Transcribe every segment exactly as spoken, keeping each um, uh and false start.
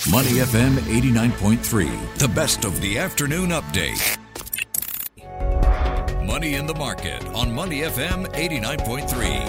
Money F M eighty-nine point three, the best of the afternoon update. Money in the Market on Money F M eighty-nine point three.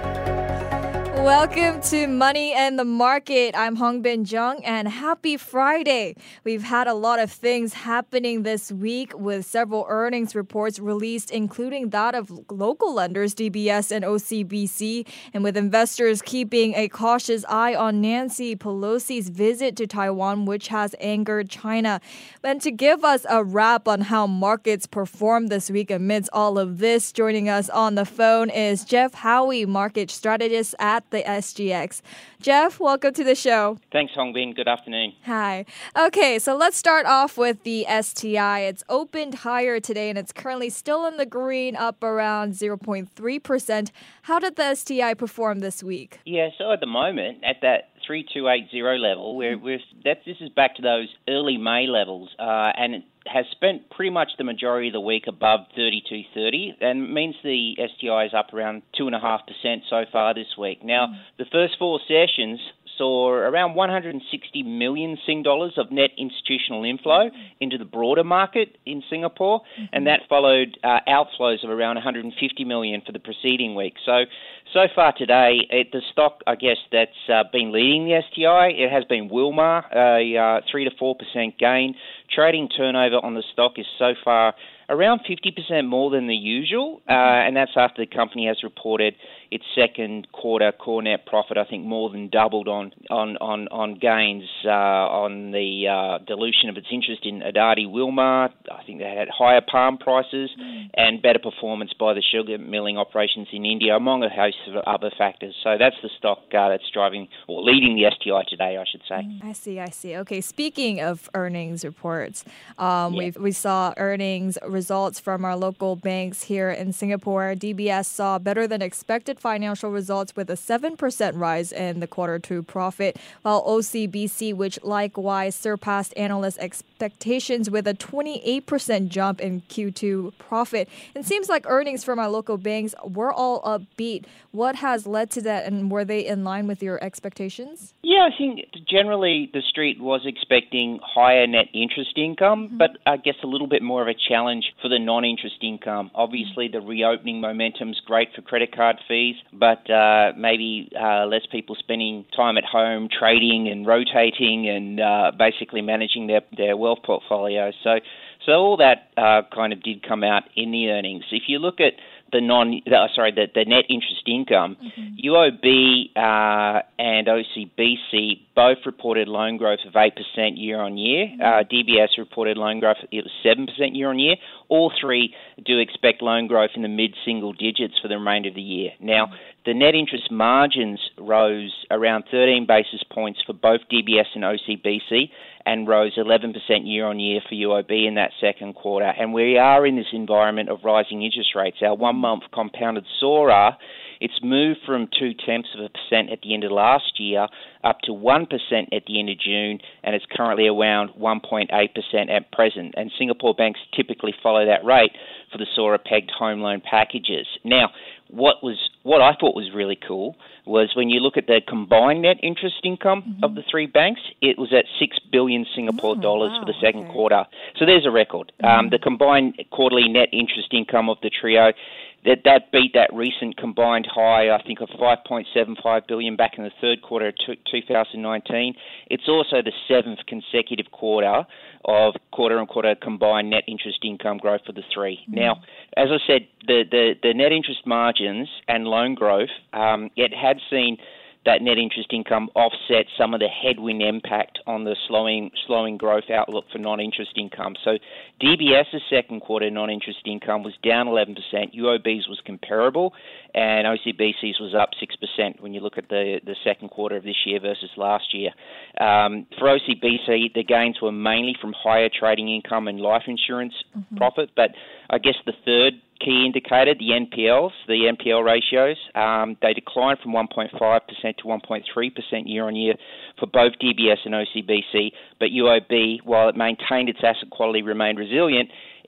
Welcome to Money and the Market. I'm Hong Bin Jung and happy Friday. We've had a lot of things happening this week with several earnings reports released, including that of local lenders D B S and O C B C, and with investors keeping a cautious eye on Nancy Pelosi's visit to Taiwan, which has angered China. And to give us a wrap on how markets performed this week amidst all of this, joining us on the phone is Jeff Howie, market strategist at the S G X. Jeff, welcome to the show. Thanks, Hong Bin. Good afternoon. Hi. Okay, so let's start off with the S T I. It's opened higher today and it's currently still in the green, up around zero point three percent. How did the S T I perform this week? Yeah, so at the moment, at that three two eight zero level, we're, we're, that's, this is back to those early May levels, uh, and it has spent pretty much the majority of the week above thirty-two thirty, and it means the S T I is up around two point five percent so far this week. Now, mm. the first four sessions saw around one hundred sixty million Sing dollars of net institutional inflow into the broader market in Singapore, mm-hmm. and that followed uh, outflows of around one hundred fifty million for the preceding week. So, so far today, it, the stock, I guess, that's uh, been leading the S T I, it has been Wilmar, a uh, three to four percent gain. Trading turnover on the stock is so far around fifty percent more than the usual, uh, and that's after the company has reported its second quarter core net profit, I think more than doubled on on, on, on gains uh, on the uh, dilution of its interest in Adani Wilmar. I think they had higher palm prices mm. and better performance by the sugar milling operations in India, among a host of other factors. So that's the stock uh, that's driving or leading the S T I today, I should say. Mm, I see, I see. Okay, speaking of earnings reports, um, yeah. we we saw earnings results from our local banks here in Singapore. D B S saw better than expected financial results with a seven percent rise in the quarter two profit, while O C B C, which likewise surpassed analyst expectations with a twenty-eight percent jump in Q two profit. It seems like earnings from our local banks were all upbeat. What has led to that, and were they in line with your expectations? Yeah, I think generally the street was expecting higher net interest income, mm-hmm. but I guess a little bit more of a challenge for the non-interest income. Obviously, the reopening momentum's great for credit card fees, but uh, maybe uh, less people spending time at home trading and rotating and uh, basically managing their, their wealth portfolios. So, so all that uh, kind of did come out in the earnings. If you look at the non, uh, sorry, the, the net interest income, mm-hmm. U O B uh, and O C B C both reported loan growth of eight percent year on year. Mm-hmm. Uh, D B S reported loan growth, it was seven percent year on year. All three do expect loan growth in the mid-single digits for the remainder of the year. Now, mm-hmm. the net interest margins rose around thirteen basis points for both D B S and O C B C, and rose eleven percent year on year for U O B in that second quarter. And we are in this environment of rising interest rates. Our one-month compounded S O R A, it's moved from two-tenths of a percent at the end of last year up to one percent at the end of June, and it's currently around one point eight percent at present. And Singapore banks typically follow that rate for the S O R A-pegged home loan packages. Now, what was what I thought was really cool was when you look at the combined net interest income mm-hmm. of the three banks, it was at six billion Singapore oh, dollars wow, for the second okay. quarter. So there's a record. Mm-hmm. Um, the combined quarterly net interest income of the trio, that that beat that recent combined high, I think, of five point seven five billion dollars back in the third quarter of two thousand nineteen. It's also the seventh consecutive quarter of quarter-on-quarter combined net interest income growth for the three. Mm-hmm. Now, as I said, the, the, the net interest margins and loan growth, um, it had seen that net interest income offset some of the headwind impact on the slowing slowing growth outlook for non-interest income. So DBS's second quarter non-interest income was down eleven percent, U O B's was comparable, and O C B C's was up six percent when you look at the, the second quarter of this year versus last year. Um, for O C B C, the gains were mainly from higher trading income and life insurance mm-hmm. profit, but I guess the third key indicator, the N P Ls, the N P L ratios, um, they declined from one point five percent to one point three percent year on year for both D B S and O C B C, but U O B, while it maintained its asset quality, remained resilient.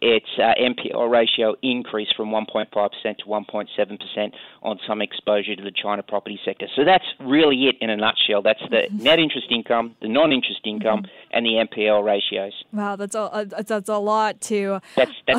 its uh, N P L ratio increased from one point five percent to one point seven percent on some exposure to the China property sector. So that's really it in a nutshell. That's the net interest income, the non-interest income, mm-hmm. and the N P L ratios. Wow, that's a, uh, that's a lot to... That's, that's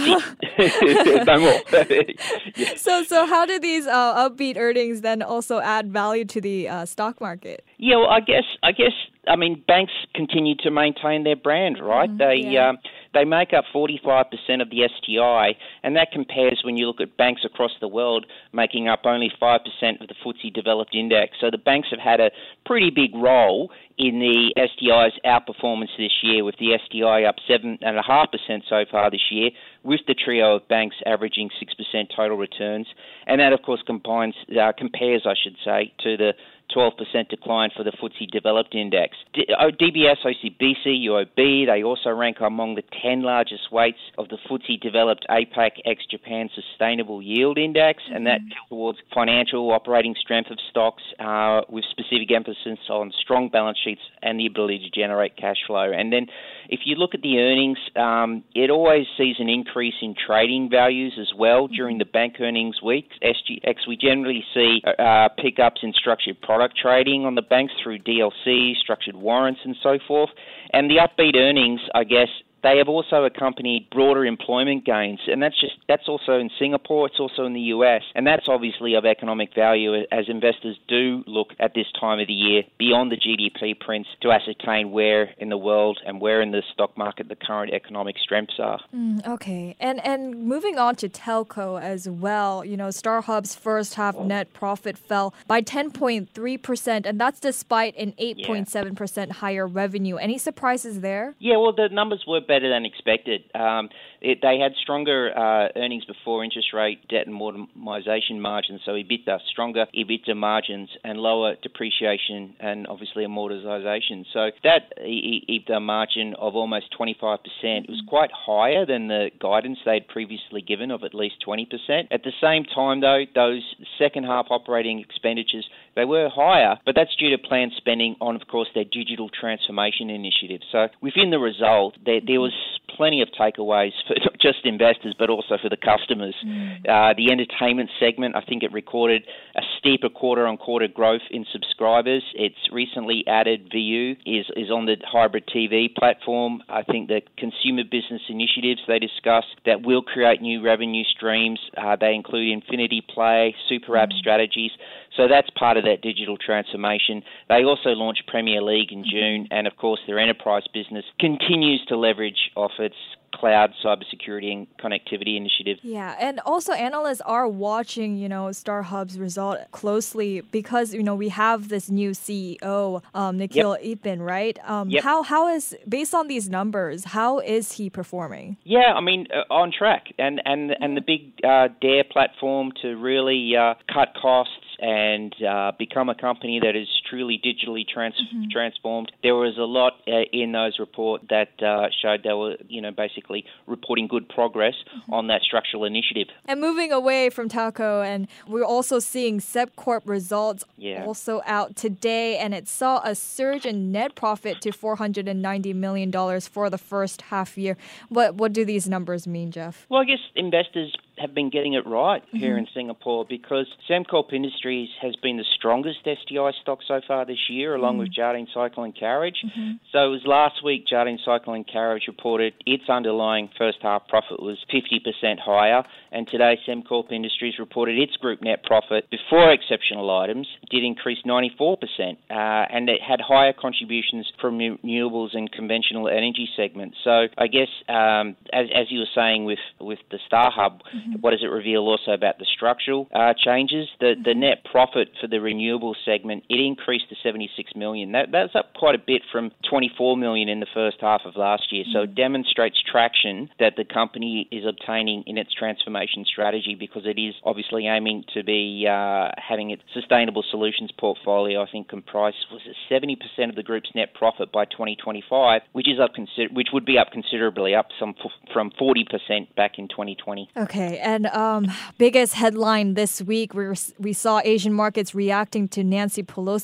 it. No more. Yeah. So so how do these uh, upbeat earnings then also add value to the uh, stock market? Yeah, well, I guess, I guess, I mean, banks continue to maintain their brand, right? Mm-hmm. They yeah. um, they make up forty-five percent of the S T I, and that compares when you look at banks across the world making up only five percent of the F T S E developed index. So the banks have had a pretty big role in the S T I's outperformance this year, with the S T I up seven point five percent so far this year, with the trio of banks averaging six percent total returns. And that, of course, combines, uh, compares, I should say, to the twelve percent decline for the F T S E developed index. D- D B S, O C B C, U O B, they also rank among the ten largest weights of the F T S E developed APAC ex-Japan Sustainable Yield Index, mm-hmm. and that towards financial operating strength of stocks uh, with specific emphasis on strong balance sheets and the ability to generate cash flow. And then if you look at the earnings, um, it always sees an increase in trading values as well during the bank earnings week. S G X, we generally see uh, pickups in structured product trading on the banks through D L C, structured warrants and so forth. And the upbeat earnings, I guess, they have also accompanied broader employment gains, and that's just that's also in Singapore, it's also in the U S, and that's obviously of economic value as investors do look at this time of the year beyond the G D P prints to ascertain where in the world and where in the stock market the current economic strengths are. Mm, okay, and and moving on to telco as well, you know, StarHub's first half net profit fell by ten point three percent, and that's despite an eight point seven percent yeah. higher revenue. Any surprises there? Yeah, well, the numbers were better than expected. Um, it, they had stronger uh, earnings before interest rate, debt and modernisation margins, so EBITDA, stronger EBITDA margins and lower depreciation and obviously amortisation. So that EBITDA margin of almost twenty-five percent was quite higher than the guidance they'd previously given of at least twenty percent. At the same time, though, those second half operating expenditures, they were higher, but that's due to planned spending on, of course, their digital transformation initiative. So within the result, there, there was plenty of takeaways for not just investors, but also for the customers. Mm. Uh, the entertainment segment, I think it recorded a steeper quarter-on-quarter growth in subscribers. It's recently added V U, is, is on the hybrid T V platform. I think the consumer business initiatives they discussed that will create new revenue streams, uh, they include Infinity Play, super app mm. strategies. So that's part of that digital transformation. They also launched Premier League in June, and of course their enterprise business continues to leverage off its cloud, cybersecurity and connectivity initiative. Yeah, and also analysts are watching, you know, StarHub's result closely because, you know, we have this new C E O, um, Nikhil yep. Eapen, right? Um, yep. How How is, based on these numbers, how is he performing? Yeah, I mean, uh, on track. And, and, and the big uh, Dare platform to really uh, cut costs and uh, become a company that is truly digitally trans- mm-hmm. transformed. There was a lot uh, in those reports that uh, showed they were, you know, basically reporting good progress mm-hmm. on that structural initiative. And moving away from telco, and we're also seeing Sepcorp results yeah. also out today, and it saw a surge in net profit to four hundred ninety million dollars for the first half year. What what do these numbers mean, Jeff? Well, I guess investors have been getting it right mm-hmm. here in Singapore because Sembcorp Industries has been the strongest S T I stock so far this year, along mm-hmm. with Jardine Cycle and Carriage. Mm-hmm. So it was last week Jardine Cycle and Carriage reported its underlying first half profit was fifty percent higher, and today Sembcorp Industries reported its group net profit before exceptional items did increase ninety-four percent, uh, and it had higher contributions from renewables and conventional energy segments. So I guess, um, as, as you were saying with, with the StarHub, mm-hmm. what does it reveal also about the structural uh, changes? The the net profit for the renewables segment, it increased to seventy-six million dollars. That, that's up quite a bit from twenty-four million dollars in the first half of last year. So it demonstrates traction that the company is obtaining in its transformation strategy because it is obviously aiming to be uh, having its sustainable solutions portfolio, I think, comprised was it seventy percent of the group's net profit by twenty twenty-five, which is up consider- which would be up considerably, up some f- from forty percent back in twenty twenty. Okay, and um, biggest headline this week, we, we saw Asian markets reacting to Nancy Pelosi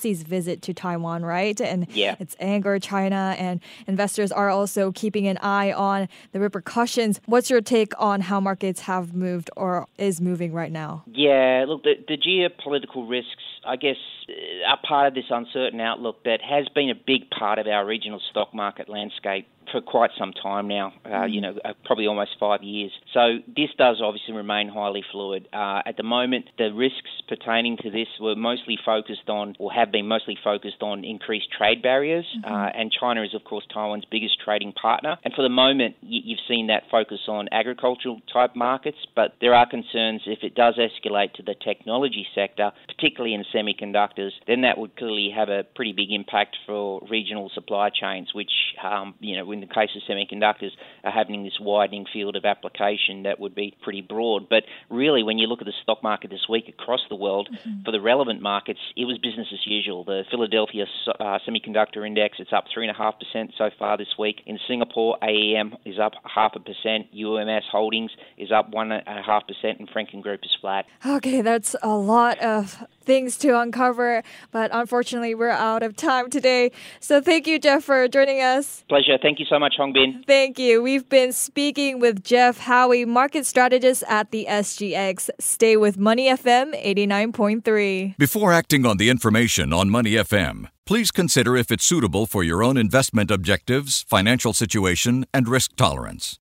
Pelosi's visit to Taiwan, right? And yeah. it's angered China, and investors are also keeping an eye on the repercussions. What's your take on how markets have moved or is moving right now? Yeah, look, the, the geopolitical risks, I guess, are part of this uncertain outlook that has been a big part of our regional stock market landscape for quite some time now, uh, mm. you know, uh, probably almost five years. So this does obviously remain highly fluid. Uh, at the moment, the risks pertaining to this were mostly focused on, or have been mostly focused on, increased trade barriers. Mm-hmm. Uh, and China is, of course, Taiwan's biggest trading partner. And for the moment, y- you've seen that focus on agricultural type markets, but there are concerns if it does escalate to the technology sector, particularly in semiconductors, then that would clearly have a pretty big impact for regional supply chains, which, um, you know, in the case of semiconductors, are having this widening field of application that would be pretty broad. But really, when you look at the stock market this week across the world, mm-hmm. for the relevant markets, it was business as usual. The Philadelphia uh, Semiconductor Index, it's up three point five percent so far this week. In Singapore, A E M is up half a percent. U M S Holdings is up one point five percent, and Franken Group is flat. Okay, that's a lot of things to uncover, but unfortunately, we're out of time today. So thank you, Jeff, for joining us. Pleasure. Thank you so much, Hongbin. Thank you. We've been speaking with Jeff Howie, market strategist at the S G X. Stay with Money F M eighty-nine point three. Before acting on the information on Money F M, please consider if it's suitable for your own investment objectives, financial situation, and risk tolerance.